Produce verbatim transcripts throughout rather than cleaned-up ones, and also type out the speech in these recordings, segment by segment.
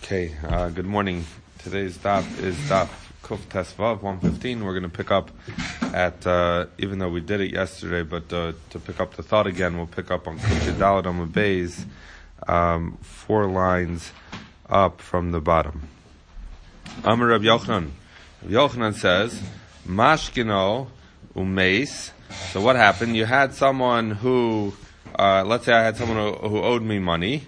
Okay, uh, good morning. Today's daf is daf Kuf Tesvav one fifteen. We're going to pick up at, uh, even though we did it yesterday, but uh, to pick up the thought again, we'll pick up on Kuf Dalet Amud Beis, um, four lines up from the bottom. Amar Rav Yochanan. Rav Yochanan says, Mashkino umeis. So what happened? You had someone who, uh, let's say I had someone who, who owed me money,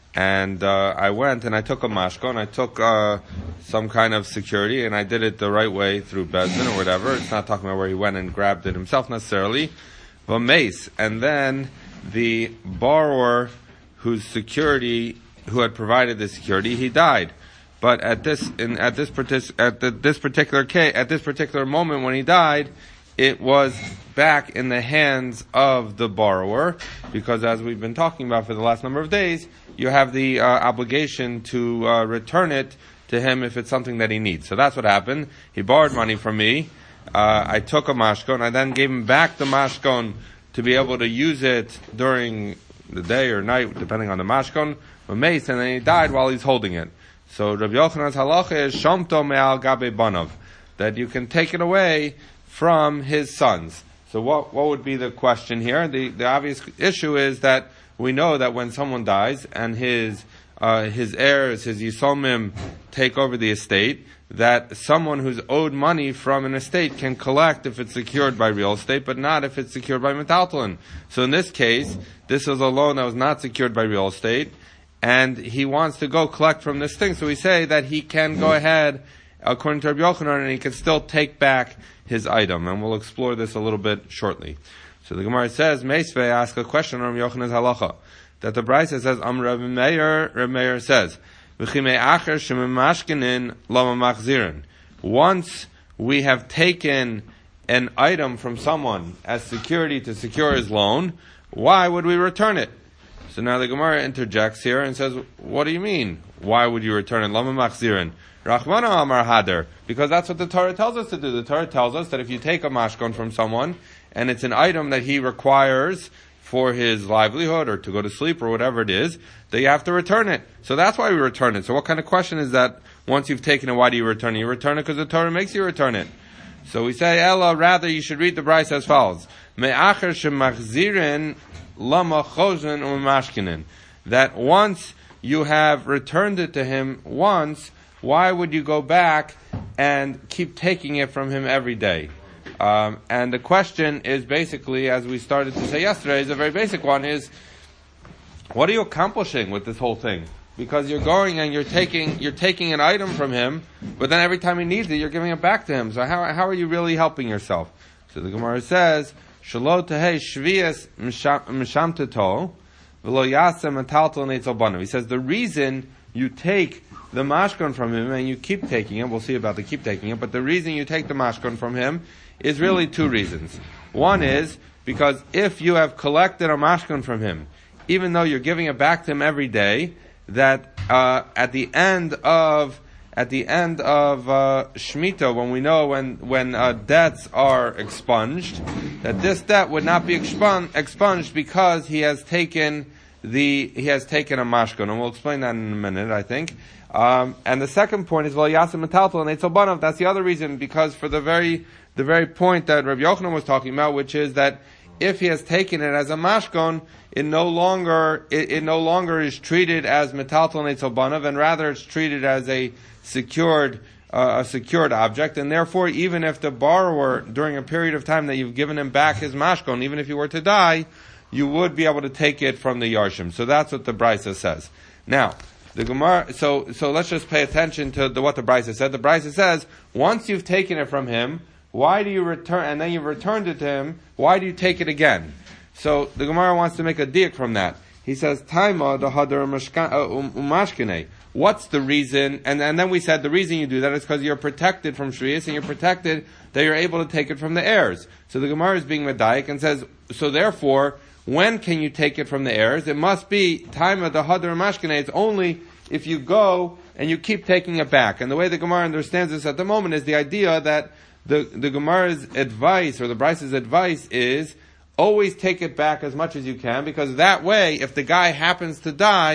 and uh, I went and I took a mashko, and I took uh, some kind of security, and I did it the right way through Bezdin or whatever. It's not talking about where he went and grabbed it himself necessarily. But mace, and then the borrower whose security, who had provided the security, he died. But at this, in, at this partic- at the, this particular case, at this particular moment when he died, it was back in the hands of the borrower, because as we've been talking about for the last number of days, you have the uh, obligation to uh, return it to him if it's something that he needs. So that's what happened. He borrowed money from me. Uh, I took a mashkon. I then gave him back the mashkon to be able to use it during the day or night, depending on the mashkon, or mace, and then he died while he's holding it. So Rabbi Yochanan's halacha is shamto me'al gabe banav, that you can take it away from his sons. So what what would be the question here? The the obvious issue is that we know that when someone dies and his uh, his heirs, his yisomim, take over the estate, that someone who's owed money from an estate can collect if it's secured by real estate, but not if it's secured by metaltalin. So in this case, this was a loan that was not secured by real estate, and he wants to go collect from this thing. So we say that he can go ahead, according to Rabbi Yochanan, and he can still take back his item, and we'll explore this a little bit shortly. So the Gemara says, Meisvei ask a question on Rabbi Yochanan's halacha, that the Brisa says, Am Rabbi Meir, Rabbi Meir says, V'chimei acher shememashkenin lama machzirin. Once we have taken an item from someone as security to secure his loan, why would we return it? So now the Gemara interjects here and says, what do you mean? Why would you return it? Lama machzirin. Rachmana amar hader. Because that's what the Torah tells us to do. The Torah tells us that if you take a mashkon from someone, and it's an item that he requires for his livelihood or to go to sleep or whatever it is, that you have to return it. So that's why we return it. So what kind of question is that? Once you've taken it, why do you return it? You return it because the Torah makes you return it. So we say, Ella, rather you should read the Brisa as follows. Me'acher shemachzirin lama chozen u'mashkinin. That once you have returned it to him once, why would you go back and keep taking it from him every day? Um, and the question is basically, as we started to say yesterday, is a very basic one, is what are you accomplishing with this whole thing? Because you're going and you're taking you're taking an item from him, but then every time he needs it, you're giving it back to him. So how how are you really helping yourself? So the Gemara says, Shalo tehei shvias mishamteto v'lo yasem metaltal neitzel banav. He says the reason you take the mashkon from him and you keep taking it, we'll see about the keep taking it, but the reason you take the mashkon from him is really two reasons. One is because if you have collected a mashkon from him, even though you're giving it back to him every day, that uh, at the end of at the end of uh, Shemitah, when we know when when uh, debts are expunged, that this debt would not be expunged, expunged because he has taken the he has taken a mashkon, and we'll explain that in a minute, I think. Um, and the second point is, well, Yasim Metaltal and Eitzel Banav. That's the other reason, because for the very the very point that Rabbi Yochanan was talking about, which is that if he has taken it as a mashkon, it no longer it, it no longer is treated as Metaltal and Eitzel Banav, and rather it's treated as a secured uh, a secured object, and therefore, even if the borrower, during a period of time that you've given him back his mashkon, even if he were to die, you would be able to take it from the Yarshim. So that's what the Brisa says. Now, the Gemara, so, so let's just pay attention to the, what the Brisa said. The Brisa says, once you've taken it from him, why do you return, and then you've returned it to him, why do you take it again? So, the Gemara wants to make a diak from that. He says, Taima the hadar umashkene. What's the reason? And, and then we said the reason you do that is because you're protected from Shrius, and you're protected that you're able to take it from the heirs. So the Gemara is being medayik and says, so therefore, when can you take it from the heirs? It must be time of the hadar mashkene. It's only if you go and you keep taking it back. And the way the Gemara understands this at the moment is the idea that the, the Gemara's advice, or the Brise's advice, is always take it back as much as you can, because that way, if the guy happens to die,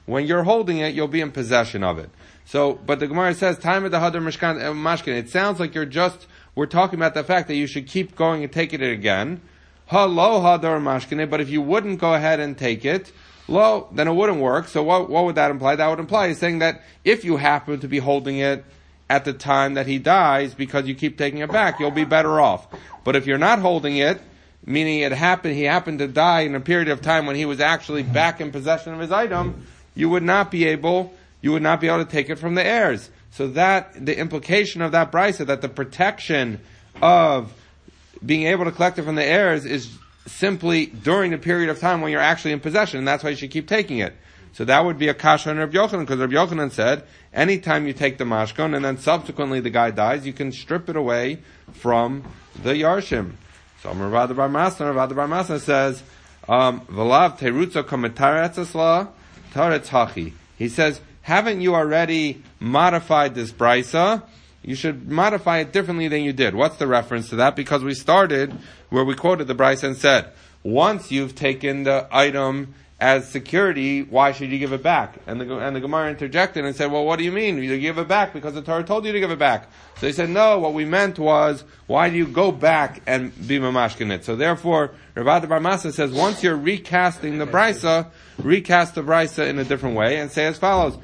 when you're holding it, you'll be in possession of it. So, but the Gemara says, time of the hadar mashkin. It sounds like you're just, we're talking about the fact that you should keep going and taking it again. Ha lo hadar mashkin. But if you wouldn't go ahead and take it, lo, then it wouldn't work. So what, what would that imply? That would imply he's saying that if you happen to be holding it at the time that he dies because you keep taking it back, you'll be better off. But if you're not holding it, meaning it happened, he happened to die in a period of time when he was actually back in possession of his item, you would not be able, you would not be able to take it from the heirs. So that, the implication of that brisa, that the protection of being able to collect it from the heirs is simply during the period of time when you're actually in possession, and that's why you should keep taking it. So that would be a kasha on Rabbi Yochanan, because Rabbi Yochanan said, anytime you take the mashkon and then subsequently the guy dies, you can strip it away from the yarshim. So Ravad Bar Masna, Ravad Bar Masna says, um, V'lav terutza kometaretz asla, taretz hachi. He says, haven't you already modified this brisa? You should modify it differently than you did. What's the reference to that? Because we started where we quoted the brisa and said, once you've taken the item as security, why should you give it back? And the, and the Gemara interjected and said, well, what do you mean? You give it back because the Torah told you to give it back. So they said, no, what we meant was, why do you go back and be mamashkin it? So therefore, Ravad Bar Masna says, once you're recasting the brisa, recast the brisa in a different way and say as follows,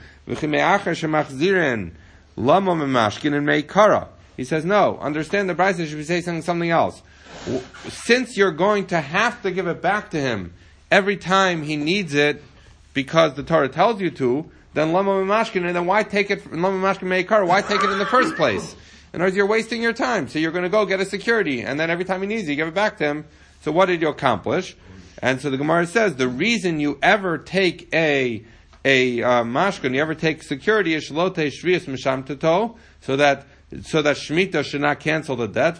lama mamashkin and meikara. He says, no, understand the brisa should be saying something else. Since you're going to have to give it back to him every time he needs it, because the Torah tells you to, then lama mamashkin, and then why take it, lama mamashkin meikara, why take it in the first place? In other words, you're wasting your time. So you're going to go get a security, and then every time he needs it, you give it back to him. So what did you accomplish? And so the Gemara says, the reason you ever take a, a, uh, mashkin, you ever take security, is shlote shvius misham tato, so that, so that Shemitah should not cancel the debt,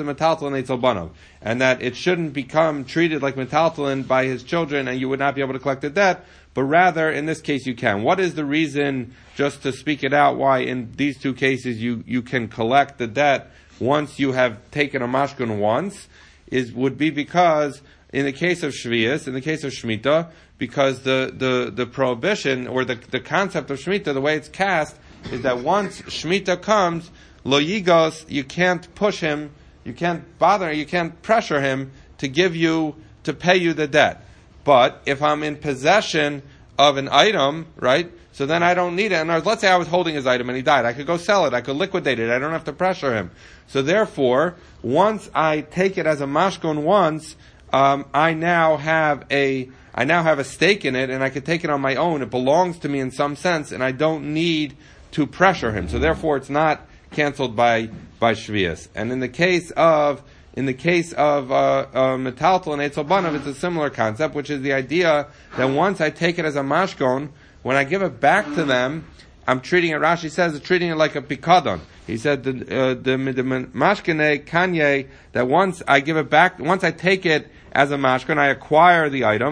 and that it shouldn't become treated like metaltalin by his children, and you would not be able to collect the debt, but rather, in this case, you can. What is the reason, just to speak it out, why in these two cases you, you can collect the debt once you have taken a mashkin once, is, would be because, in the case of Shvius, in the case of Shemitah, because the, the, the prohibition, or the, the concept of Shemitah, the way it's cast, is that once Shemitah comes, Lo yigos, you can't push him, you can't bother, you can't pressure him to give you, to pay you the debt. But if I'm in possession of an item, right, so then I don't need it. And let's say I was holding his item and he died. I could go sell it, I could liquidate it, I don't have to pressure him. So therefore, once I take it as a mashkon once, um, I now have a, I now have a stake in it and I can take it on my own. It belongs to me in some sense and I don't need to pressure him. So therefore it's not canceled by by Shvius. And in the case of in the case of uh, uh, metaltal and Eitzel Banav, it's a similar concept, which is the idea that once I take it as a mashkon, when I give it back to them, I'm treating it. Rashi says, it's treating it like a pikadon. He said the uh, the, the mashkene kanye, that once I give it back, once I take it as a mashkon, I acquire the item,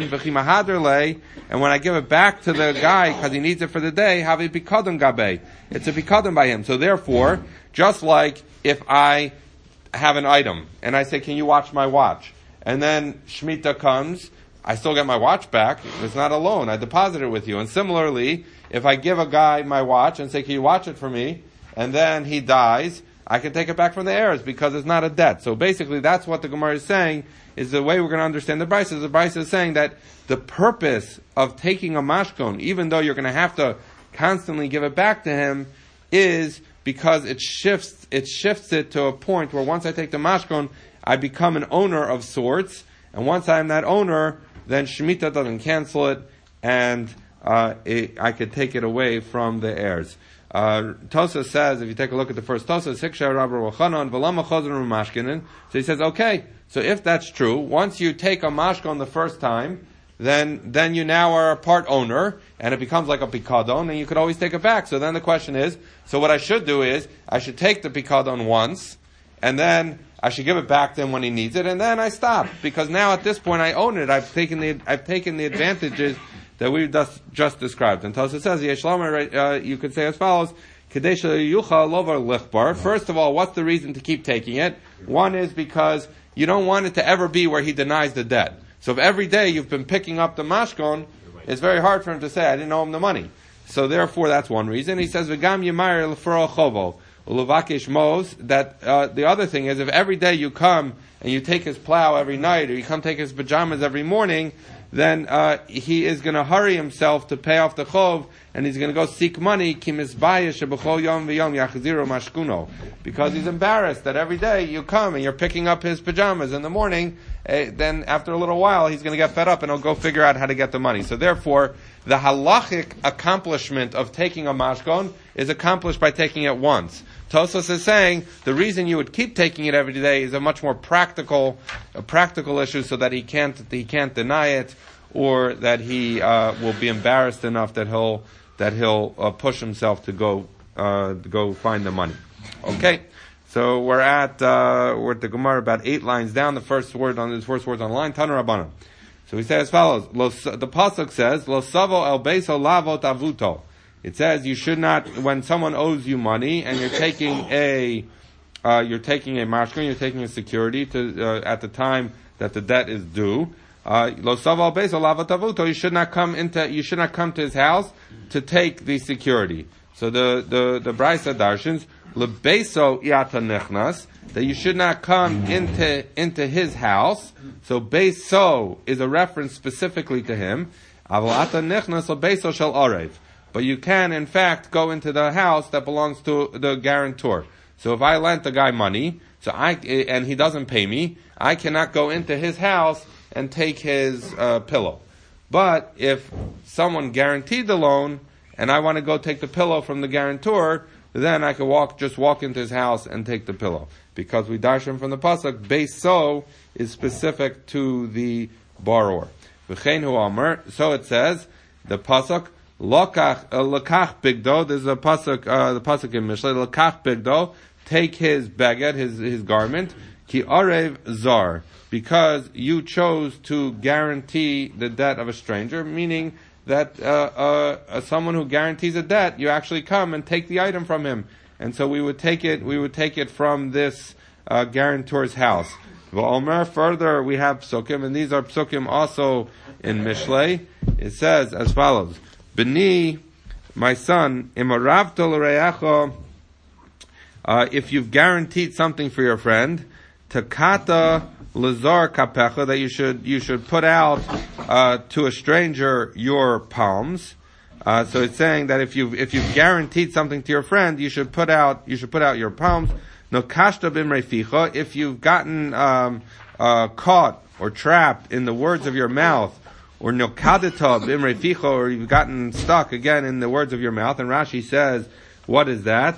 and when I give it back to the guy because he needs it for the day, have a pikadon gabe. It's a pikadon by him. So therefore, just like if I have an item and I say, "Can you watch my watch?" and then Shemitah comes, I still get my watch back. It's not a loan. I deposit it with you. And similarly, if I give a guy my watch and say, "Can you watch it for me?" and then he dies, I can take it back from the heirs because it's not a debt. So basically, that's what the Gemara is saying. Is the way we're going to understand the brisa. The brisa is saying that the purpose of taking a mashkon, even though you're going to have to constantly give it back to him, is because it shifts it shifts it to a point where once I take the mashkon, I become an owner of sorts, and once I'm that owner, then Shemitah doesn't cancel it, and uh, it, I could take it away from the heirs. Uh, Tosa says, if you take a look at the first Tosa, Siksha Rabbi Rochanan, V'lama Chazron Mashkinin. So he says, okay, so if that's true, once you take a mashkon the first time, then then you now are a part owner, and it becomes like a pikadon, and you could always take it back. So then the question is, so what I should do is, I should take the pikadon once, and then I should give it back to him when he needs it, and then I stop, because now at this point I own it. I've taken the I've taken the advantages that we've just, just described. And Tosa says, uh, you could say as follows, First of all, what's the reason to keep taking it? One is because you don't want it to ever be where he denies the debt. So if every day you've been picking up the mashkon, it's very hard for him to say, I didn't owe him the money. So therefore, that's one reason. He says, V'gam yimayir l'fro chovo, u'levakish mos, that uh, the other thing is, if every day you come and you take his plow every night, or you come take his pajamas every morning, then uh, he is going to hurry himself to pay off the chov, and he's going to go seek money, because he's embarrassed that every day you come and you're picking up his pajamas in the morning, uh, then after a little while he's going to get fed up and he'll go figure out how to get the money. So therefore, the halachic accomplishment of taking a mashkon is accomplished by taking it once. Tosfos is saying the reason you would keep taking it every day is a much more practical, a practical issue, so that he can't he can't deny it, or that he uh, will be embarrassed enough that he'll that he'll uh, push himself to go uh, to go find the money. Okay, so we're at uh, we're at the Gemara about eight lines down. The first word on the first words on the line, Tanu Rabbanan. So we say as follows: the pasuk says, "Lo savo el beiso lavot avuto." It says you should not, when someone owes you money and you're taking a, uh, you're taking a mashkon, you're taking a security to, uh, at the time that the debt is due. Lo savo beiso lavot avuto. You should not come into, you should not come to his house to take the security. So the the the Brisa darshans lebeso iata nechnas, that you should not come into into his house. So beiso is a reference specifically to him. Aval ata nechnas lebeso shel arev. But you can, in fact, go into the house that belongs to the guarantor. So if I lent the guy money, so I and he doesn't pay me, I cannot go into his house and take his uh, pillow. But if someone guaranteed the loan and I want to go take the pillow from the guarantor, then I can walk, just walk into his house and take the pillow, because we darshan from the pasuk, beiso is specific to the borrower. V'chein amar, so it says the pasuk. Lokach, uh, lakach bigdo. There's a pasuk, uh, the pasuk in Mishlei. Lakach bigdo. Take his baguette, his his garment. Ki arev zar, because you chose to guarantee the debt of a stranger. Meaning that uh, uh, uh, someone who guarantees a debt, you actually come and take the item from him. And so we would take it. We would take it from this uh, guarantor's house. V'omer, further, we have psukim, and these are psukim also in Mishlei. It says as follows. B'ni, my son, imaravto l'reacho, uh, if you've guaranteed something for your friend, takata l'zar kapecha, that you should, you should put out, uh, to a stranger your palms. Uh, so it's saying that if you've, if you've guaranteed something to your friend, you should put out, you should put out your palms. No kashta b'mreficha, if you've gotten, um, uh, caught or trapped in the words of your mouth, or nokadeta b'imreficha, or you've gotten stuck again in the words of your mouth. And Rashi says, what is that?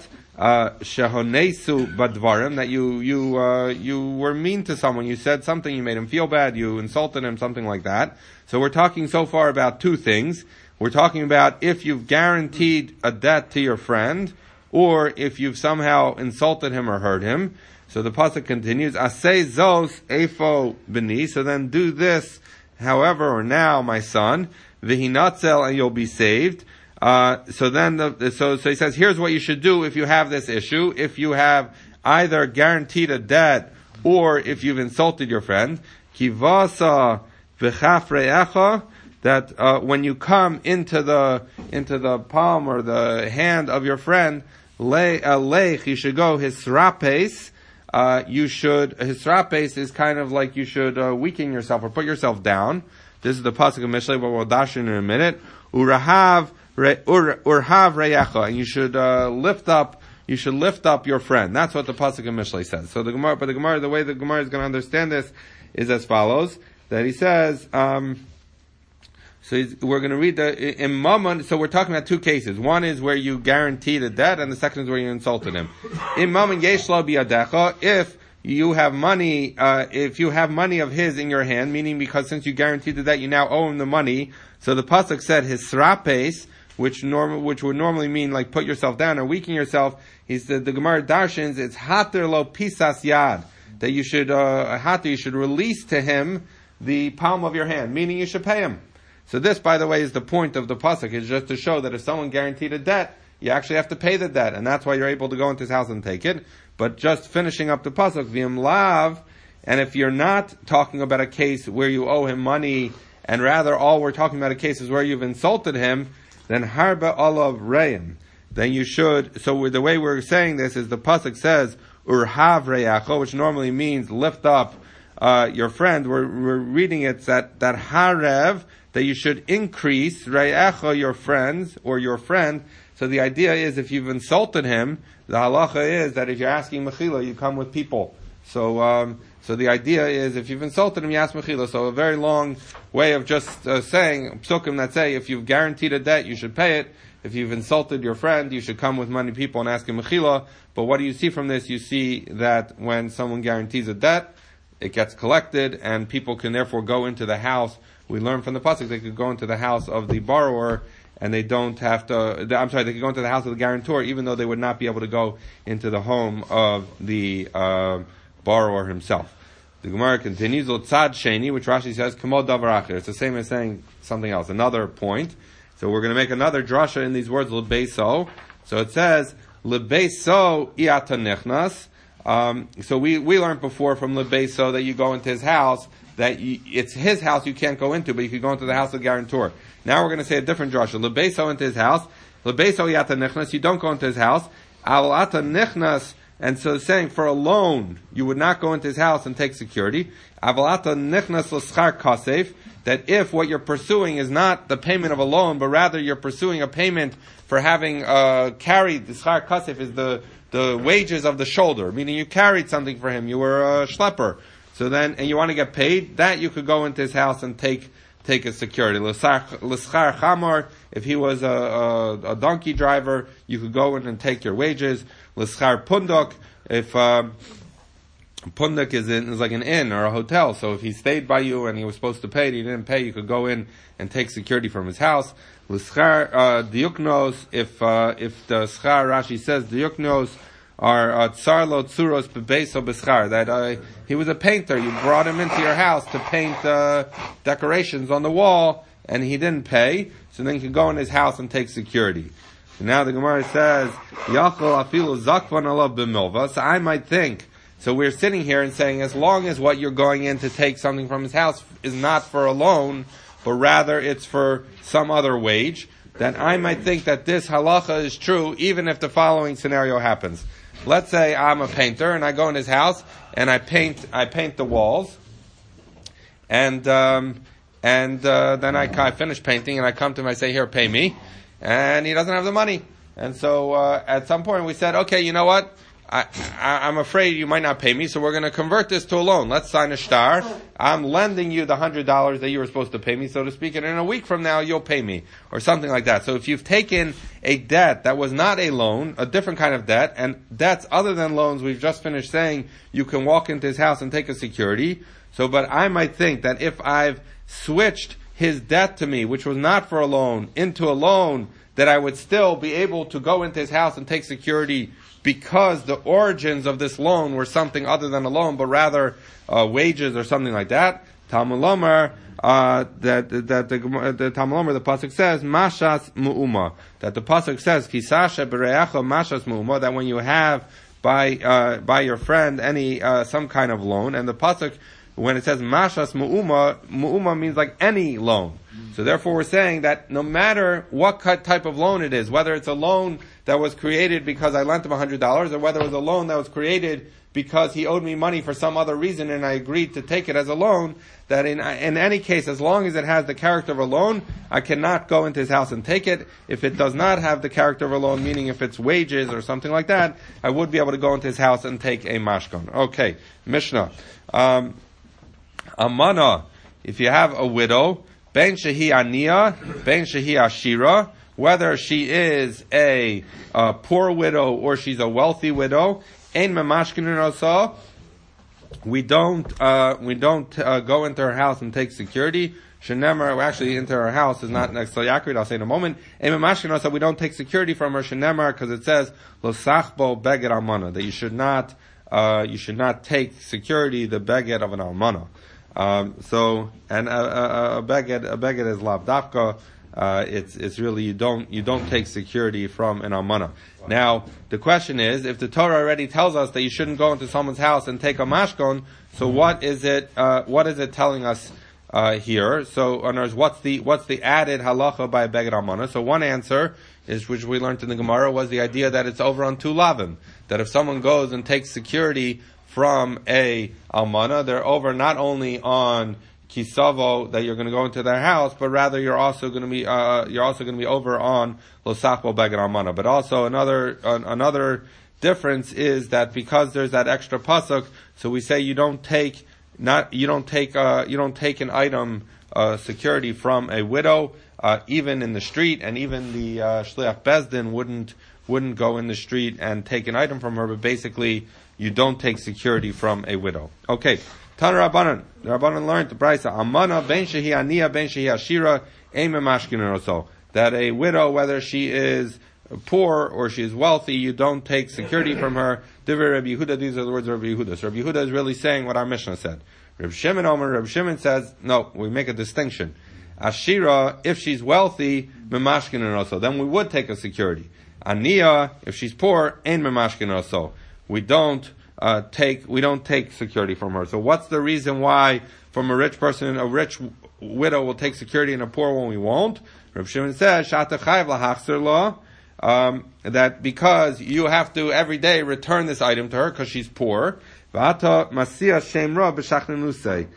Shehonesu badvarim, that you you uh, you were mean to someone. You said something, you made him feel bad, you insulted him, something like that. So we're talking so far about two things. We're talking about if you've guaranteed a debt to your friend, or if you've somehow insulted him or hurt him. So the pasuk continues, Asay zos efo b'ni, so then do this, however, or now, my son, v'hinatzel, and you'll be saved. Uh, so then, the, so, so he says, here's what you should do if you have this issue. If you have either guaranteed a debt, or if you've insulted your friend, kivasa v'chafreecha, that, uh, when you come into the, into the palm or the hand of your friend, le, uh, lech, you should go hisrapes. Uh, you should, hisrapes is kind of like you should, uh, weaken yourself or put yourself down. This is the pasuk of Mishlei, but we'll dash in a minute. Urahav, urhav reyacha, and you should, uh, lift up, you should lift up your friend. That's what the pasuk of Mishlei says. So the Gemara, but the Gemara, the way the Gemara is going to understand this is as follows, that he says, um, so he's, we're going to read the, in Mammon, so we're talking about two cases. One is where you guaranteed a debt, and the second is where you insulted him. In Mammon yesh lo biyadecha, if you have money, uh, if you have money of his in your hand, meaning because since you guaranteed the debt, you now owe him the money. So the pasuk said hisrapes, which norm, which would normally mean like put yourself down or weaken yourself. He said, the Gemara darshans, it's hater lo pisas yad, that you should, uh, hater, you should release to him the palm of your hand, meaning you should pay him. So this, by the way, is the point of the pasuk, is just to show that if someone guaranteed a debt, you actually have to pay the debt, and that's why you're able to go into his house and take it. But just finishing up the pasuk, v'im lav, and if you're not talking about a case where you owe him money and rather all we're talking about a case is where you've insulted him, then harba olav reim. Then you should, so the way we're saying this is the pasuk says, urhav reyacho, which normally means lift up uh, your friend. We're, we're reading it that, that harev, that you should increase reyacho, your friends, or your friend. So the idea is if you've insulted him, the halacha is that if you're asking mechila, you come with people. So, um, so the idea is if you've insulted him, you ask mechila. So a very long way of just uh, saying, psukim that say, if you've guaranteed a debt, you should pay it. If you've insulted your friend, you should come with many people and ask him mechila. But what do you see from this? You see that when someone guarantees a debt, it gets collected, and people can therefore go into the house. We learn from the pasuk they could go into the house of the borrower, and they don't have to, I'm sorry, they could go into the house of the guarantor, even though they would not be able to go into the home of the uh, borrower himself. The Gemara continues, L'tzad sheni, which Rashi says, Kamod davar acher. It's the same as saying something else, another point. So we're going to make another drasha in these words, L'beiso. So it says, L'beiso iata nechnas. Um, so we, we learned before from L'beiso that you go into his house, that you, it's his house you can't go into, but you could go into the house of the guarantor. Now we're going to say a different drasha. L'beiso into his house. L'beiso iata nechnas. You don't go into his house. Al ata nechnas. And so saying for a loan, you would not go into his house and take security. Avalata nichnas l'schar kasef, that if what you're pursuing is not the payment of a loan, but rather you're pursuing a payment for having uh, carried, the schar kasef is the, the wages of the shoulder, meaning you carried something for him, you were a schlepper. So then, and you want to get paid, that you could go into his house and take take a security. L'schar chamor, if he was a, a, a donkey driver, you could go in and take your wages. L'schar punduk, if um, punduk is, in, is like an inn or a hotel, so if he stayed by you and he was supposed to pay, and he didn't pay, you could go in and take security from his house. L'schar uh, diuknos, if uh, if the schar Rashi says diuknos are tsar lo tsuros bebeso beschar, that uh, he was a painter, you brought him into your house to paint uh, decorations on the wall, and he didn't pay, so then you could go in his house and take security. So now the Gemara says, Yachol afilu zakvan alav b'milva. So I might think, so we're sitting here and saying, as long as what you're going in to take something from his house is not for a loan, but rather it's for some other wage, then I might think that this halacha is true, even if the following scenario happens. Let's say I'm a painter and I go in his house and I paint, I paint the walls, and um, and uh, then I, I finish painting and I come to him, I say, here, pay me. And he doesn't have the money. And so uh, at some point we said, okay, you know what? I, I, I'm afraid you might not pay me, so we're going to convert this to a loan. Let's sign a shtar. I'm lending you the one hundred dollars that you were supposed to pay me, so to speak, and in a week from now you'll pay me, or something like that. So if you've taken a debt that was not a loan, a different kind of debt, and debts other than loans, we've just finished saying you can walk into his house and take a security. So, but I might think that if I've switched his debt to me, which was not for a loan, into a loan, that I would still be able to go into his house and take security because the origins of this loan were something other than a loan, but rather uh, wages or something like that. Talmud Lomer, uh, that that the, the Talmud Lomer, the pasuk says mashas mu'uma, that the pasuk says kisasha bereacha mashas mu'uma, that when you have by uh, by your friend any uh, some kind of loan, and the pasuk, when it says mashas mu'uma, mu'uma means like any loan. So therefore we're saying that no matter what type of loan it is, whether it's a loan that was created because I lent him one hundred dollars, or whether it was a loan that was created because he owed me money for some other reason and I agreed to take it as a loan, that in in any case, as long as it has the character of a loan, I cannot go into his house and take it. If it does not have the character of a loan, meaning if it's wages or something like that, I would be able to go into his house and take a mashkon. Okay, Mishnah. Um, Amana, if you have a widow, ben shehi aniya, ben shehi ashira, whether she is a, a poor widow or she's a wealthy widow, ein mamashkinin osa, we don't uh, we don't uh, go into her house and take security. Shenemar, actually into her house is not necessarily accurate. I'll say in a moment. Ein mamashkinin osa, we don't take security from her. Shenemar, because it says lo sachbo beged almana, that you should not uh, you should not take security the beged of an almana. Um, so, and a, a, a beged, a beged is lav dafka. Uh, it's, it's really, you don't, you don't take security from an almana. Now, the question is, if the Torah already tells us that you shouldn't go into someone's house and take a mashkon, so what is it, uh, what is it telling us, uh, here. So, in other words, what's the what's the added halacha by a beged almana? So, one answer is, which we learned in the Gemara, was the idea that it's over on two lavim. That if someone goes and takes security from a almana, they're over not only on kisavo, that you're going to go into their house, but rather you're also going to be uh, you're also going to be over on losachbo beged almana. But also another uh, another difference is that because there's that extra pasuk, so we say you don't take not you don't take uh, you don't take an item uh, security from a widow, uh, even in the street, and even the uh, shliach bezdin wouldn't wouldn't go in the street and take an item from her. But basically, you don't take security from a widow. Okay. Tana Rabbanan. The Rabbanan learned the Brisa. Amana ben shehi aniya ben shehi ashira ein memashkin roso. That a widow, whether she is poor or she is wealthy, you don't take security from her. Divrei Rabbi Yehuda. These are the words of Rabbi Yehuda. So Rabbi Yehuda is really saying what our Mishnah said. Rabbi Shimon Omer. Rabbi Shimon says no. We make a distinction. Ashira, if she's wealthy, memashkin roso, then we would take a security. Aniya, if she's poor, ein memashkin roso. We don't. Uh, take we don't take security from her. So what's the reason why from a rich person, a rich widow will take security and a poor one we won't? Reb Shimon says Shata chayv lahachzer lo, um, that because you have to every day return this item to her because she's poor. V'ata masia shemra b'shachnusei,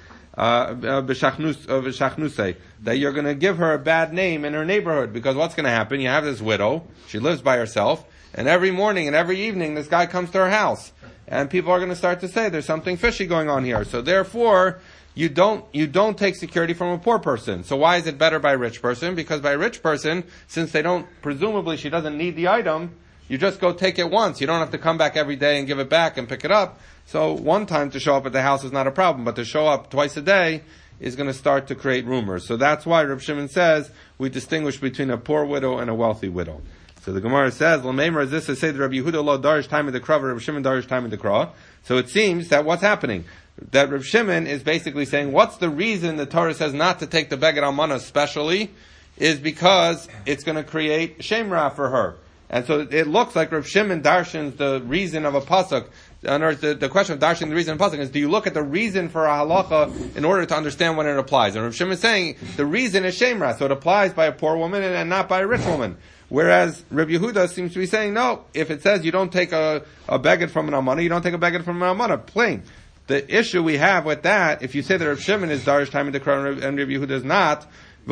b'shachnusei, that you're going to give her a bad name in her neighborhood, because what's going to happen? You have this widow, she lives by herself, and every morning and every evening this guy comes to her house. And people are going to start to say there's something fishy going on here. So therefore, you don't you don't take security from a poor person. So why is it better by a rich person? Because by a rich person, since they don't, presumably she doesn't need the item, you just go take it once. You don't have to come back every day and give it back and pick it up. So one time to show up at the house is not a problem, but to show up twice a day is going to start to create rumors. So that's why Reb Shimon says we distinguish between a poor widow and a wealthy widow. So the Gemara says, "L'meimer is this to say that Rabbi Yehuda lo darish time in the kra, Rabbi Shimon darish time in the kra." So it seems that what's happening, that Rabbi Shimon is basically saying, what's the reason the Torah says not to take the beged almana especially, is because it's going to create shemra for her. And so it looks like Rabbi Shimon darshans the reason of a pasuk. In other words, the, the question of darshan the reason of a pasuk is, do you look at the reason for a halacha in order to understand when it applies? And Rabbi Shimon is saying the reason is shemra, so it applies by a poor woman and, and not by a rich woman. Whereas Rabbi Yehuda seems to be saying, no, if it says you don't take a, a beged from an almana, you don't take a beged from an almana, plain. The issue we have with that, if you say that Rabbi Shimon is darish time in the kra and Rabbi Yehuda is not,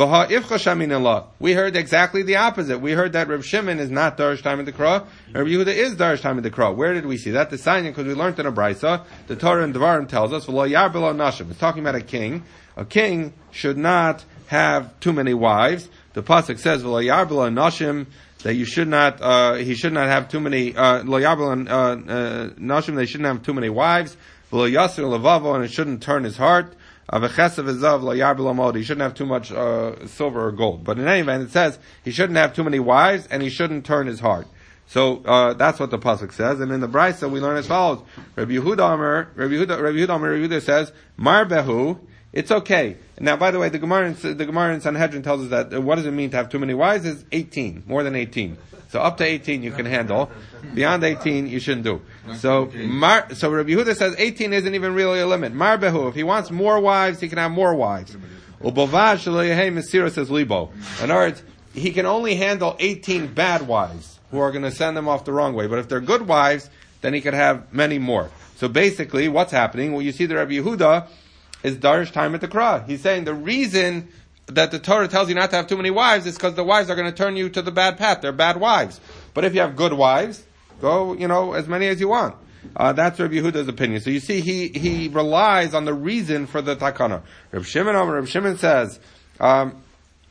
we heard exactly the opposite. We heard that Rabbi Shimon is not darish time in the kra, Rabbi Yehuda is darish time in the kra. Where did we see that? The sign, because we learned in a brisa, the Torah in Devarim tells us, v'lo yar b'lo nashim. It's talking about a king. A king should not have too many wives. The pasuk says, "V'lo yar b'lo nashim," that you should not, uh, he should not have too many, uh, lo yar b'lo nashim, they shouldn't have too many wives. V'lo yasir levavo, and it shouldn't turn his heart. Avechesef ezav lo yar b'lo mod, he shouldn't have too much uh, silver or gold. But in any event, it says he shouldn't have too many wives, and he shouldn't turn his heart. So uh, that's what the pasuk says. And in the brisa we learn as follows: Rabbi Yehuda Omer, Rabbi Yehuda, Rabbi Yehuda Omer, Rabbi Yehuda says, "Mar behu." It's okay. Now, by the way, the Gemara in, the Gemara in Sanhedrin tells us that uh, what does it mean to have too many wives? Is eighteen, more than eighteen. So up to eighteen you can handle. Beyond eighteen you shouldn't do. So Mar, so Rabbi Yehuda says eighteen isn't even really a limit. Mar behu, if he wants more wives, he can have more wives. Ubovash shelo mesira says libo. In other words, he can only handle eighteen bad wives who are going to send them off the wrong way. But if they're good wives, then he could have many more. So basically, what's happening? Well, you see the Rabbi Yehuda is darish time at the kra. He's saying the reason that the Torah tells you not to have too many wives is because the wives are going to turn you to the bad path. They're bad wives. But if you have good wives, go, you know, as many as you want. Uh, that's Rabbi Yehuda's opinion. So you see, he, he relies on the reason for the takana. Rabbi Shimon, Rabbi Shimon says, um,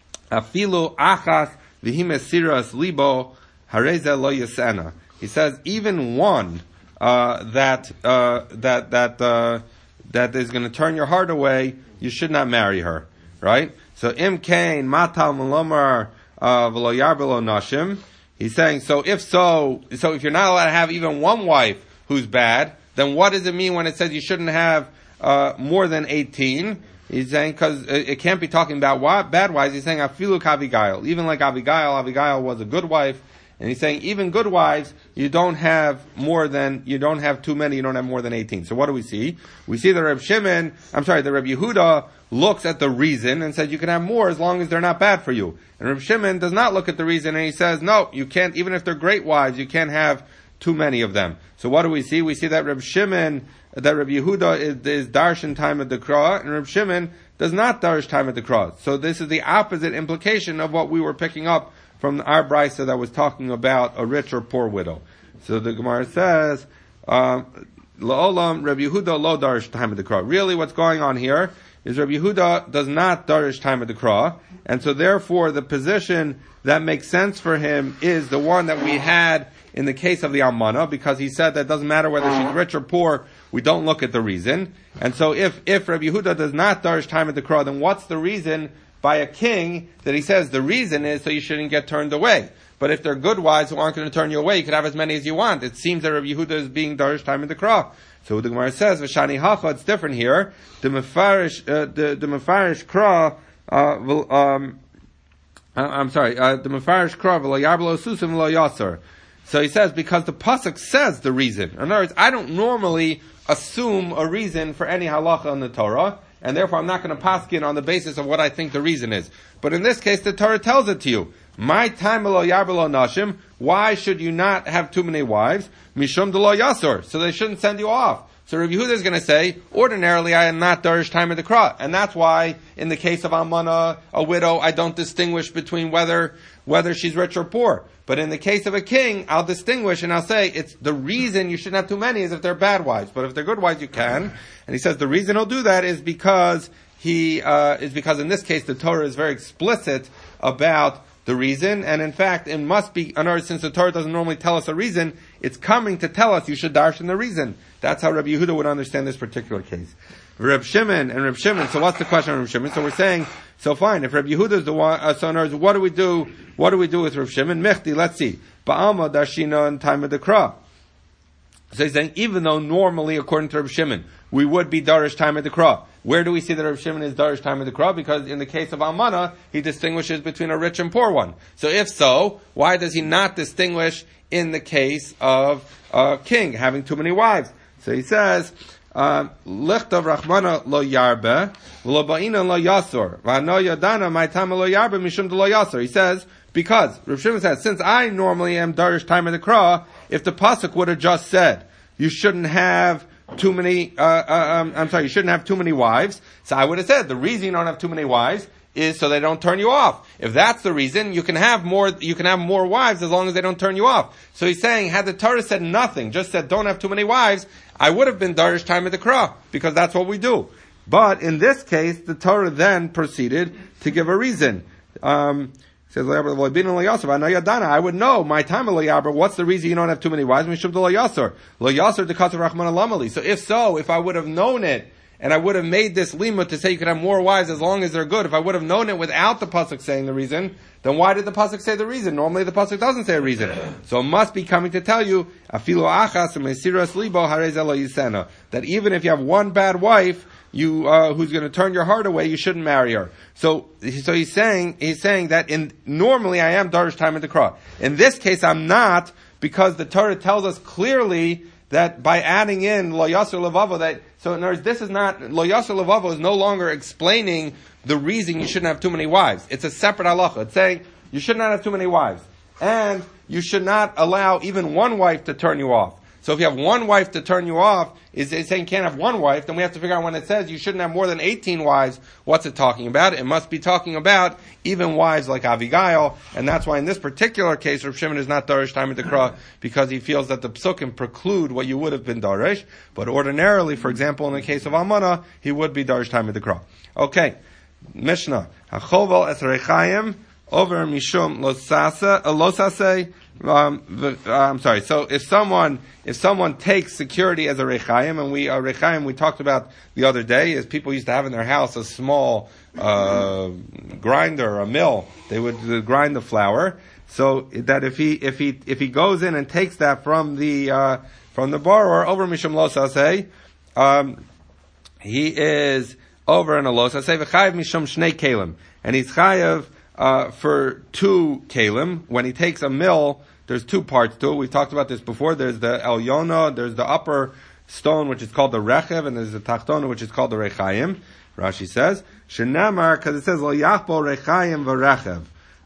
afilu achas v'himesiras libo hareza lo yasena. He says, even one, uh, that, uh, that, that, uh, that is going to turn your heart away, you should not marry her, right? So im kain matal malomar v'lo yar b'lo nashim. He's saying, so if so, so if you're not allowed to have even one wife who's bad, then what does it mean when it says you shouldn't have uh, more than eighteen? He's saying because it, it can't be talking about bad wives. He's saying afilu Abigail, even like Abigail. Abigail was a good wife, And he's saying even good wives, you don't have more than, you don't have too many, you don't have more than eighteen. So what do we see? We see that Reb Shimon, I'm sorry, the Reb Yehuda looks at the reason and says you can have more as long as they're not bad for you. And Reb Shimon does not look at the reason and he says, no, you can't, even if they're great wives, you can't have too many of them. So what do we see? We see that Reb Shimon, that Reb Yehuda is, is darshan time at the Kra, and Reb Shimon does not darsh time at the Kra. So this is the opposite implication of what we were picking up from our brisa that was talking about a rich or poor widow. So the Gemara says, um, La'olam Reb Yehuda lo darsh time at the Kra. Really what's going on here is Reb Yehuda does not darsh time at the Kra, and so therefore the position that makes sense for him is the one that we had in the case of the Almana, because he said that it doesn't matter whether she's rich or poor, we don't look at the reason. And so if, if Reb Yehuda does not darsh time at the Kra, then what's the reason by a king that he says the reason is so you shouldn't get turned away? But if they're good wives who aren't going to turn you away, you could have as many as you want. It seems that Reb Yehuda is being darsh time at the Kra. So the Gemara says, V'shani hacha, it's different here. The mefarish, uh, the, the mefarish Kra, uh, will, um, I'm sorry, uh, the mefarish Kra, v'lo yarblo susim v'lo yasser. So he says, because the pasuk says the reason. In other words, I don't normally assume a reason for any halacha in the Torah, and therefore I'm not going to paskin on the basis of what I think the reason is. But in this case, the Torah tells it to you. My time lo yarbelo nashim. Why should you not have too many wives? Mishum de lo yasor. So they shouldn't send you off. So Rabbi Yehuda is going to say, ordinarily I am not darish time of the Kra. And that's why, in the case of Almana, a widow, I don't distinguish between whether, whether she's rich or poor. But in the case of a king, I'll distinguish and I'll say, it's the reason you shouldn't have too many is if they're bad wives. But if they're good wives, you can. And he says the reason he'll do that is because he, uh, is because in this case the Torah is very explicit about the reason, and in fact, it must be, in other, since the Torah doesn't normally tell us a reason, it's coming to tell us you should darshan the reason. That's how Rabbi Yehuda would understand this particular case. Reb Shimon and Reb Shimon, so what's the question on Reb Shimon? So we're saying, so fine, if Rabbi Yehuda is the one, uh, so in other words, what do we do, what do we do with Reb Shimon? Mechti, let's see. Ba'alma darshina in time of the Kra. So he's saying, even though normally, according to Reb Shimon, we would be darish time of the Kra. Where do we see that Reb Shimon is darish time of the Kra? Because in the case of Almana, he distinguishes between a rich and poor one. So if so, why does he not distinguish in the case of a king having too many wives? So he says, Lichtav Rachmana lo yarbe, lo ba'ina lo yasor, v'ano yadana my time lo yarbe mishum de lo yasor. He says, because, Reb Shimon says, since I normally am darish time of the Kra, if the pasuk would have just said, you shouldn't have too many, uh, uh, um, I'm sorry, you shouldn't have too many wives. So I would have said, the reason you don't have too many wives is so they don't turn you off. If that's the reason, you can have more, you can have more wives as long as they don't turn you off. So he's saying, had the Torah said nothing, just said don't have too many wives, I would have been darish time of the Kra, because that's what we do. But in this case, the Torah then proceeded to give a reason. Um, Says I would know my time of Lo what's the reason you don't have too many wives? Mishum de Lo Yasor. Lo Yasor de Katzah Rachman Alamali. So if so, if I would have known it, and I would have made this lima to say you could have more wives as long as they're good, if I would have known it without the pasuk saying the reason, then why did the pasuk say the reason? Normally the pasuk doesn't say a reason. So it must be coming to tell you, Afilo achas mesiras libo harei ze lo yisena, that even if you have one bad wife, you, uh, who's going to turn your heart away, you shouldn't marry her. So, so he's saying, he's saying that in, normally I am darish time in the Kra. In this case I'm not, because the Torah tells us clearly that by adding in lo yasser levavo, that, so in other words, this is not, lo yasser levavo is no longer explaining the reason you shouldn't have too many wives. It's a separate halacha. It's saying you should not have too many wives. And you should not allow even one wife to turn you off. So if you have one wife to turn you off, is it saying you can't have one wife, then we have to figure out when it says you shouldn't have more than eighteen wives, what's it talking about? It must be talking about even wives like Abigail, and that's why in this particular case, Reb Shimon is not darish time of the Kra, because he feels that the psukim preclude what you would have been darish, but ordinarily, for example, in the case of Almana, he would be darish time of the Kra. Okay, Mishnah. Hachoval es rechayim, over mishum losase, losase, Um, uh, I'm sorry. So if someone if someone takes security as a rechaim, and we a rechaim we talked about the other day, is people used to have in their house a small uh, grinder, a mill. They would uh, grind the flour. So that if he if he if he goes in and takes that from the uh, from the borrower over mishum losaseh, um, he is over in a losaseh v'chayiv mishum shnei kelim, and he's chayiv Uh, for two kalim, when he takes a mill there's two parts to it. We've talked about this before. There's the Elyona, there's the upper stone, which is called the Rechev, and there's the Tachtona, which is called the Rechayim. Rashi says, Shenamar, because it says, Lo Yachbo Rechayim v'Rechev.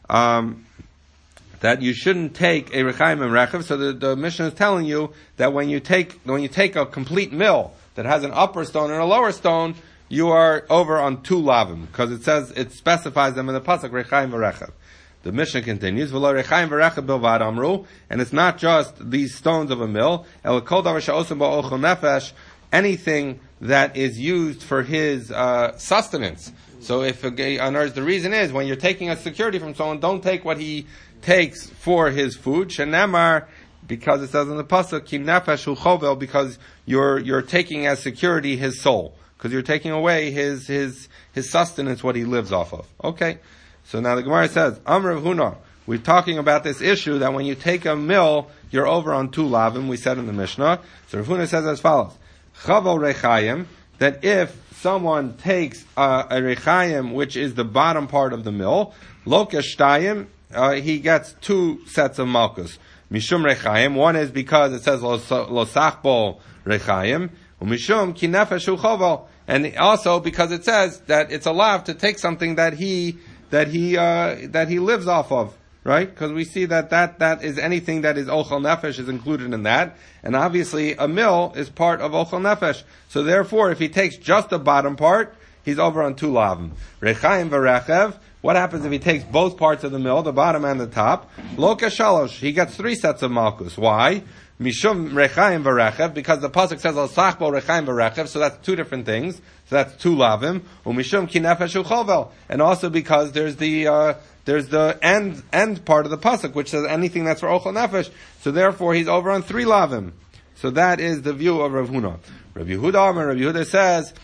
Um, that you shouldn't take a Rechayim and Rechev. So the, the Mishnah is telling you that when you take, when you take a complete mill that has an upper stone and a lower stone, you are over on two lavim, because it says, it specifies them in the pasuk, Rechayim v'Rechev. The Mishnah continues, V'lo Rechayim v'Rechev bilvad amru, and it's not just these stones of a mill, El kol davar she'osim ba'ochel nefesh, anything that is used for his uh, sustenance. So if, a, on earth, the reason is, when you're taking a security from someone, don't take what he takes for his food, Shenemar, because it says in the pasuk, Ki nefesh hu chovel, because you're, you're taking as security his soul. Because you're taking away his, his, his sustenance, what he lives off of. Okay. So now the Gemara says, Am Rav Huna, we're talking about this issue that when you take a mill, you're over on two lavim, we said in the Mishnah. So Rav Huna says as follows, Chavel Rechayim, that if someone takes uh, a Rechayim, which is the bottom part of the mill, Lokashtayim, uh, he gets two sets of Malkus. Mishum Rechayim, one is because it says Losachbo Rechayim, Mishum Ki Nefesh Hu Chovel, and also because it says that it's allowed to take something that he that he uh, that he lives off of, right? Because we see that, that that is anything that is ochel nefesh is included in that, and obviously a mill is part of ochel nefesh. So therefore, if he takes just the bottom part, he's over on two lavim. Rechayim v'Rechev. What happens if he takes both parts of the mill, the bottom and the top? Loka shalosh. He gets three sets of malchus. Why? Mishum Rechayim v'Rechev, because the pasuk says al sachbo Rechayim v'Rechev, so that's two different things. So that's two lavim. Umishum ki nefesh hu chovel, and also because there's the uh, there's the end end part of the pasuk which says anything that's for ochel nefesh. So therefore he's over on three lavim. So that is the view of Rav Huna. Rav Yehuda, Rav Yehuda says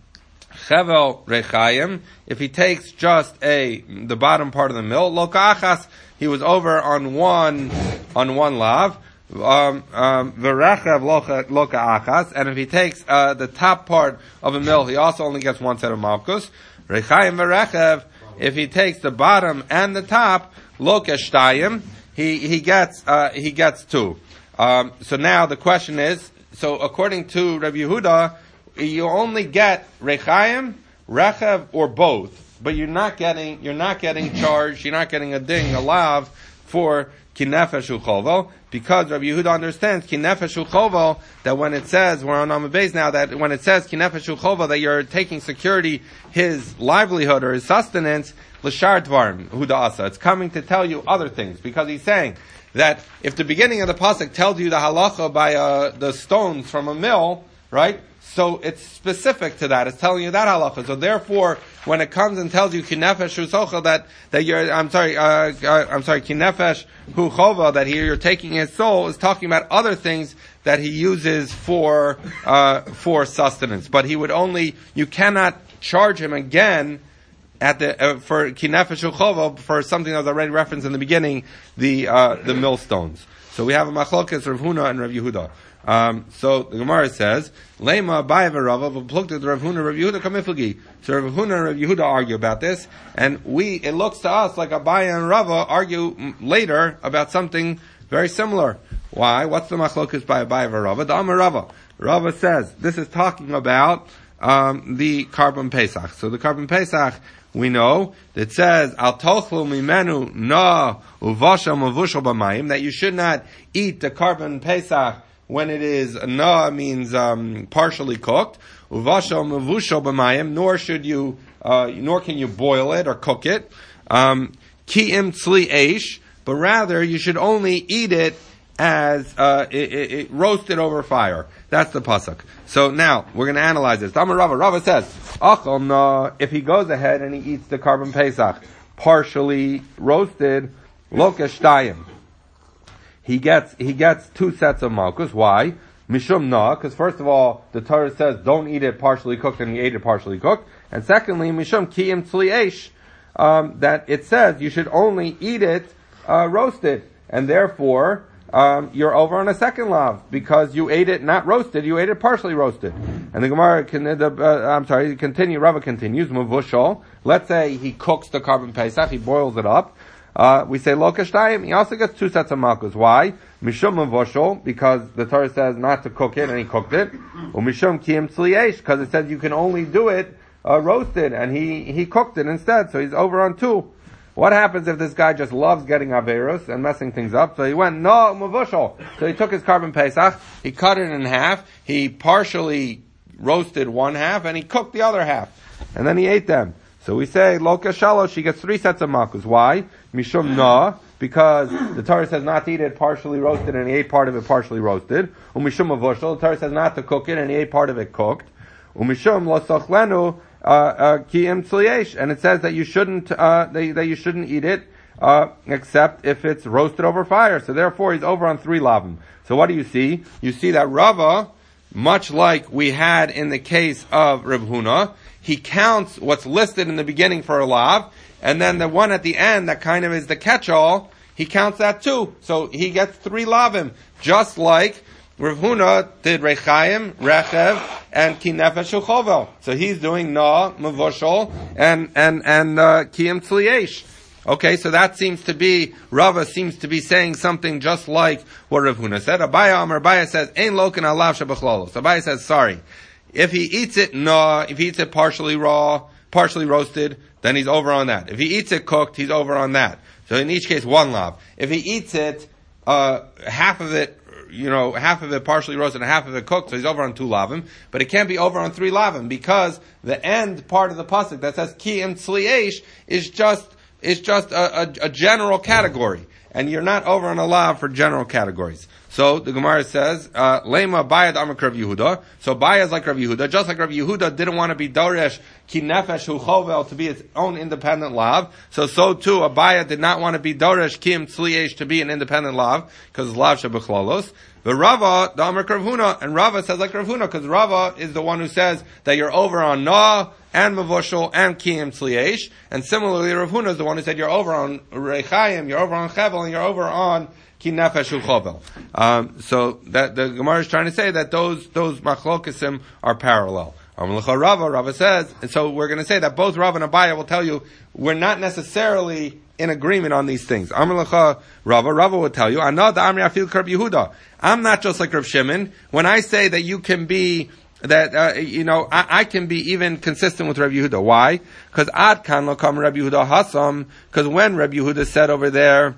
chevel Rechayim. If he takes just a the bottom part of the mill, loka achas, he was over on one on one lav. Um, um, v'Rechev loka achas, and if he takes uh, the top part of a mill, he also only gets one set of malchus. Rechayim v'Rechev, if he takes the bottom and the top, loka shtayim, he he gets uh, he gets two. Um, so now the question is, so according to Rabbi Yehuda, you only get Rechayim, Rechev, or both, but you're not getting you're not getting charged, you're not getting a ding, a lav for ki nefesh hu chovel, because Rabbi Yehuda understands ki nefesh hu chovel, that when it says, we're on Amud Beis now, that when it says ki nefesh hu chovel, that you're taking security, his livelihood or his sustenance, l'shar dvarim hu da'asa. It's coming to tell you other things, because he's saying that if the beginning of the pasuk tells you the halacha by uh, the stones from a mill, right? So it's specific to that. It's telling you that halacha. So therefore, when it comes and tells you ki nefesh hu sochel, that that you're, I'm sorry, uh, uh, I'm sorry, ki nefesh hu chova, that here you're taking his soul, is talking about other things that he uses for uh, for sustenance. But he would only, you cannot charge him again at the uh, for ki nefesh hu chova for something that was already referenced in the beginning, the uh, the millstones. So we have a machlokes Rav Huna and Rav Yehuda. Um, so the Gemara says, Lema Abaye v'Rava v'plukta the Rav Huna Rav Yehuda kamiflagi. So Rav Huna and Rav Yehuda argue about this, and we, it looks to us like Abaye and Rava argue later about something very similar. Why? What's the machlokus by Abaye v'Rava? The Amar Rava. Rava says this is talking about um, the Karban Pesach. So the Karban Pesach, we know that says Al tochlu mimenu na uvasha mavushal b'mayim, that you should not eat the Karban Pesach when it is na, means um, partially cooked, uvashal mavushal b'mayim, nor should you, uh, nor can you boil it or cook it. Um, ki im tzli eish, but rather you should only eat it as uh, it, it, it roasted over fire. That's the pasuk. So now we're going to analyze this. Amar Rava. Rava says, Achol na, if he goes ahead and he eats the Karban Pesach partially roasted, lokashtayim. He gets, he gets two sets of malchus. Why? Mishum na, because first of all, the Torah says don't eat it partially cooked, and he ate it partially cooked. And secondly, Mishum ki im tzli eish, um, that it says you should only eat it, uh, roasted. And therefore, um, you're over on a second lav, because you ate it not roasted, you ate it partially roasted. And the Gemara, can, uh, I'm sorry, continue, Rava continues, Mavushal. Let's say he cooks the Karban Pesach, he boils it up. Uh, we say lo kashtayim. He also gets two sets of malchus. Why? Mishum mavoshol, because the Torah says not to cook it, and he cooked it. Or mishum kiyim tzliesh, because it says you can only do it uh, roasted, and he he cooked it instead. So he's over on two. What happens if this guy just loves getting averus and messing things up? So he went, no, mavushal. So he took his carbon pesach, he cut it in half, he partially roasted one half, and he cooked the other half. And then he ate them. So we say, Loka Shalosh, she gets three sets of malchus. Why? Mishum na, because the Torah says not to eat it partially roasted, and he ate part of it partially roasted. Umishum mavushal, the Torah says not to cook it, and he ate part of it cooked. Umishum lo sochlenu, Ki im tzliesh, and it says that you shouldn't uh, that, that you shouldn't eat it uh, except if it's roasted over fire. So therefore, he's over on three lavim. So what do you see? You see that Rava, much like we had in the case of Reb Huna, he counts what's listed in the beginning for a lav, and then the one at the end that kind of is the catch-all, he counts that too. So he gets three lavim, just like Rav Huna did Rechayim, Rechev, and Ki Nefesh Uchovel. So he's doing Na, Mavushal, and, and, and, uh, Kiyim Tzliesh. Okay, so that seems to be, Rava seems to be saying something just like what Rav Huna said. Abaya Amar Abaya says, Ein Loken Alav Shabachlolos. Abaya says, sorry. If he eats it Na, if he eats it partially raw, partially roasted, then he's over on that. If he eats it cooked, he's over on that. So in each case, one lav. If he eats it, uh, half of it, you know, half of it partially roasted and half of it cooked, so he's over on two lavim, but it can't be over on three lavim, because the end part of the pasuk that says ki im tzliesh is just, is just a, a, a general category, and you're not over on a lav for general categories. So the Gemara says, uh, Lema Bayad Amak Rav Yehuda. So Bayad is like Rav Yehuda, just like Rav Yehuda didn't want to be Doresh Ki Nefesh Hu Chovel to be its own independent lav. So so too Abaya did not want to be Doresh Kim Tzliesh to be an independent lav, because it's lav shebechlolos. The Rava, the Amak Rav Huna, and Rava says like Rav Huna, because Rava is the one who says that you're over on Na and Mavushal and Kiyim Tzliesh, and similarly Rav Huna is the one who said you're over on Rechayim, you're over on Chevel, and you're over on Ki Nefesh Uchovel. Um, so that the Gemara is trying to say that those those machlokesim are parallel. Rava, Rava says, and so we're going to say that both Rava and Abaya will tell you we're not necessarily in agreement on these things. Rava, Rava will tell you, I know the Amri Afil Reb Yehuda. I'm not just like Reb Shimon. When I say that you can be that uh, you know I, I can be even consistent with Reb Yehuda. Why? Because Ad Kan Lo Kam Reb Yehuda Hasam. Because when Reb Yehuda said over there,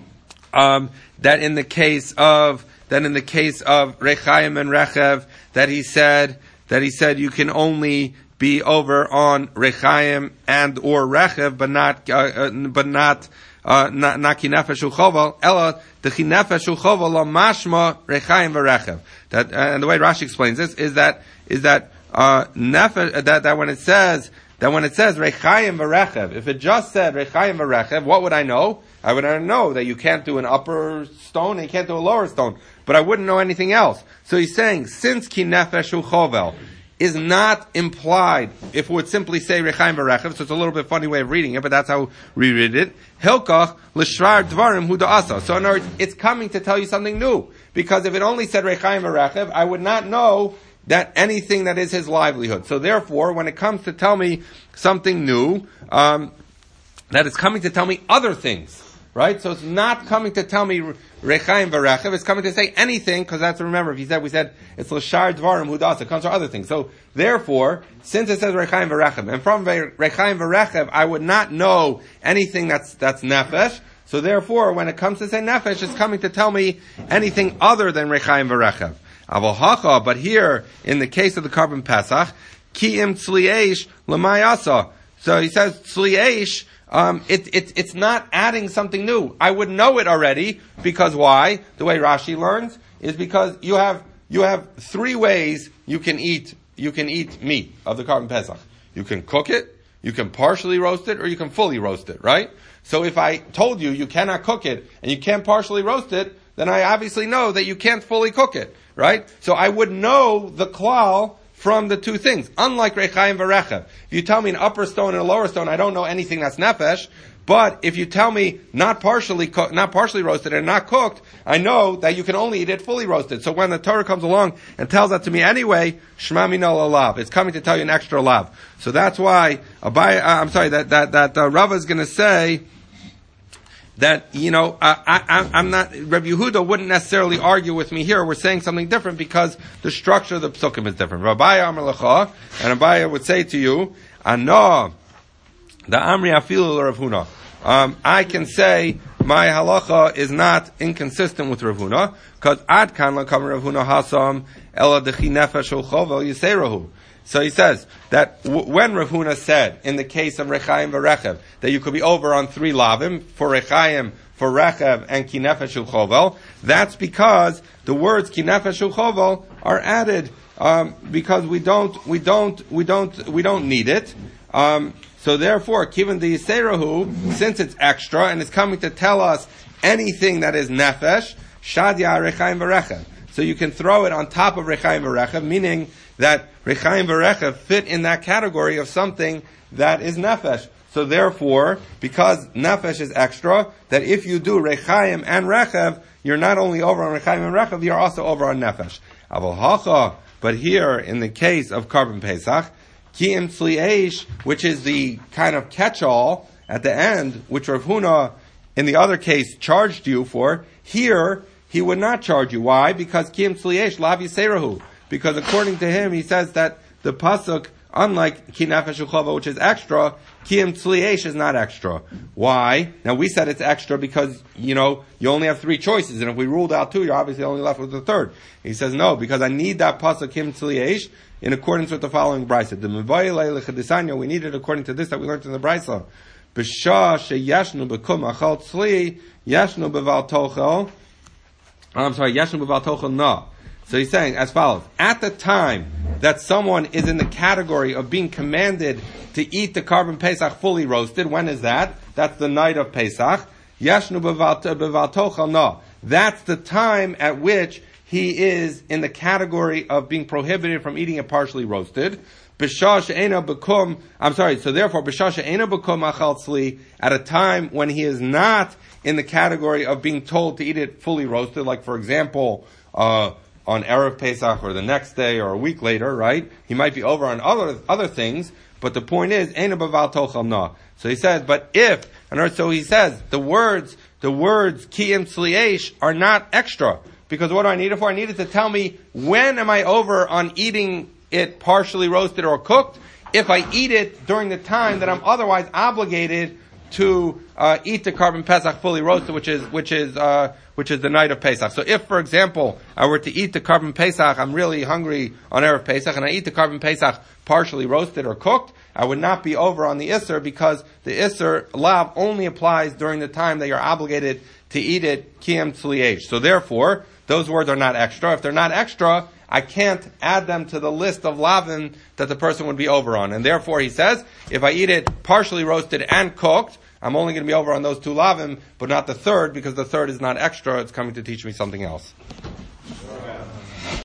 Um, that in the case of, that in the case of Rechayim and Rechev, that he said, that he said you can only be over on Rechayim and or Rechev, but not, uh, uh, but not, uh, not, not Kinefesh Uchovel, Ella, the Kinefesh Uchovel lo mashma Rechayim v'Rechev. That, uh, and the way Rashi explains this is that, is that, uh, nefesh, that, that when it says, that when it says Rechayim v'Rechev, if it just said Rechayim v'Rechev, what would I know? I would know that you can't do an upper stone and you can't do a lower stone, but I wouldn't know anything else. So he's saying, since Ki Nefesh Uchovel is not implied, if it would simply say Rechayim v'Rechev, so it's a little bit funny way of reading it, but that's how we read it. Hilkach l'shrar dvarim hu da'asa. So in other words, it's coming to tell you something new, because if it only said Rechayim v'Rechev, I would not know that anything that is his livelihood. So therefore, when it comes to tell me something new, um, that it's coming to tell me other things. Right? So it's not coming to tell me Rechayim v'Rechev, it's coming to say anything, because that's, remember, if he said, we said, it's L'shar Dvarim Hudas, it comes from other things. So, therefore, since it says Rechayim v'Rechev, and from Rechayim v'Rechev, I would not know anything that's, that's Nefesh, so therefore, when it comes to say Nefesh, it's coming to tell me anything other than Rechayim v'Rechev. Avol Hacha, but here, in the case of the Carbon Pesach, Ki im Tzliesh l'mayasa. So he says, Tzliesh, Um, it, it, it's not adding something new. I would know it already, because why? The way Rashi learns is because you have, you have three ways you can eat, you can eat meat of the Carbon Pesach. You can cook it, you can partially roast it, or you can fully roast it, right? So if I told you you cannot cook it, and you can't partially roast it, then I obviously know that you can't fully cook it, right? So I would know the klal from the two things. Unlike Rechayim v'Rechev. If you tell me an upper stone and a lower stone, I don't know anything that's nefesh. But if you tell me not partially cooked, not partially roasted and not cooked, I know that you can only eat it fully roasted. So when the Torah comes along and tells that to me anyway, Shema Minol Alav. It's coming to tell you an extra lav. So that's why, Abai, uh, I'm sorry, that, that, that uh, Rava is going to say, that, you know, uh, I, I, I'm not, Rabbi Yehuda wouldn't necessarily argue with me here. We're saying something different because the structure of the psukim is different. Rabbi Amar Lecha, and Rabbi would say to you, Ano, the Amri Afilu Rav Huna. Um, I can say my halacha is not inconsistent with Rav Huna, because Ad Kan Lakam Rav Huna Hasam Ela Dechi Nefesh Chovel Yiserahu. So he says that w- when Rav Huna said, in the case of Rechaim v'Rechev, that you could be over on three lavim, for Rechaim, for Rechev, and Ki Nefesh Chovel, that's because the words Ki Nefesh Chovel are added, um, because we don't, we don't, we don't, we don't need it. Um, so therefore, given the Yiserahu, since it's extra, and it's coming to tell us anything that is Nefesh, Shadya Rechaim v'Rechev. So you can throw it on top of Rechaim v'Rechev, meaning that Rechaim v'Rechev fit in that category of something that is Nefesh. So therefore, because Nefesh is extra, that if you do Rechaim and Rechev, you're not only over on Rechaim and Rechev, you're also over on Nefesh. Aval Hacha, but here, in the case of Karban Pesach, Ki'im Tzli Eish, which is the kind of catch-all at the end, which Rav Huna, in the other case, charged you for, here, he would not charge you. Why? Because Ki'im Tzli Eish, Lav Yiserahu. Because according to him, he says that the pasuk, unlike Ki Nefesh Uchova, which is extra, Ki'im Tzli Eish is not extra. Why? Now we said it's extra because, you know, you only have three choices, and if we ruled out two, you're obviously only left with the third. He says, no, because I need that pasuk Ki'im Tzli Eish in accordance with the following brisa. The Mevayilei L'Chadisanya, we need it according to this that we learned in the brisa. B'shah sheyashnu b'kum achal tzli, yashnu b'val tochel, I'm sorry, yashnu b'val tochel na. So he's saying as follows: at the time that someone is in the category of being commanded to eat the Karban Pesach fully roasted, when is that? That's the night of Pesach. Yashnu b'val tochel na. That's the time at which he is in the category of being prohibited from eating it partially roasted. B'shah she'ena b'kum, I'm sorry, so therefore, b'shah she'ena b'kum achal tzli, at a time when he is not in the category of being told to eat it fully roasted, like for example, uh, on Erev Pesach or the next day or a week later, right? He might be over on other other things, but the point is, Eina b'val tochel na. So he says, but if, and so he says, the words, the words Ki'im Tzli Eish are not extra. Because what do I need it for? I need it to tell me when am I over on eating it partially roasted or cooked, if I eat it during the time that I'm otherwise obligated to uh, eat the Karban Pesach fully roasted, which is which is uh, which is the night of Pesach. So if, for example, I were to eat the Karban Pesach, I'm really hungry on Erev Pesach, and I eat the Karban Pesach partially roasted or cooked, I would not be over on the Isser, because the Isser Lav only applies during the time that you're obligated to eat it Ki'im Tzli Eish. So therefore, those words are not extra. If they're not extra, I can't add them to the list of lavin that the person would be over on. And therefore, he says, if I eat it partially roasted and cooked, I'm only going to be over on those two lavin, but not the third, because the third is not extra. It's coming to teach me something else.